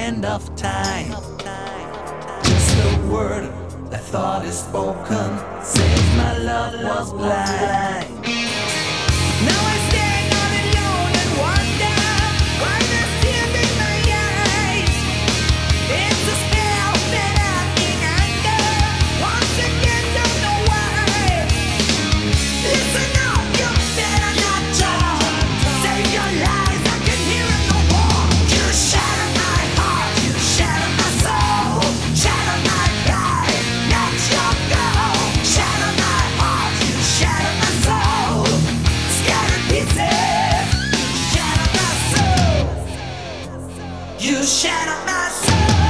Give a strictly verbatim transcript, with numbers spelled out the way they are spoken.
end of time. Just a word, a thought is spoken, says my love was blind. Now I stand all alone and wonder why there's tears in my eyes. It's a spell that I've been under. Once again, don't know why. Listen up, you better not talk. Save your lies, I can hear it no more. You shatter my heart, you shatter my soul, shatter my pride, let your go. Shatter my heart, you shatter my soul, scattered pieces, shatter my soul. You shatter my soul.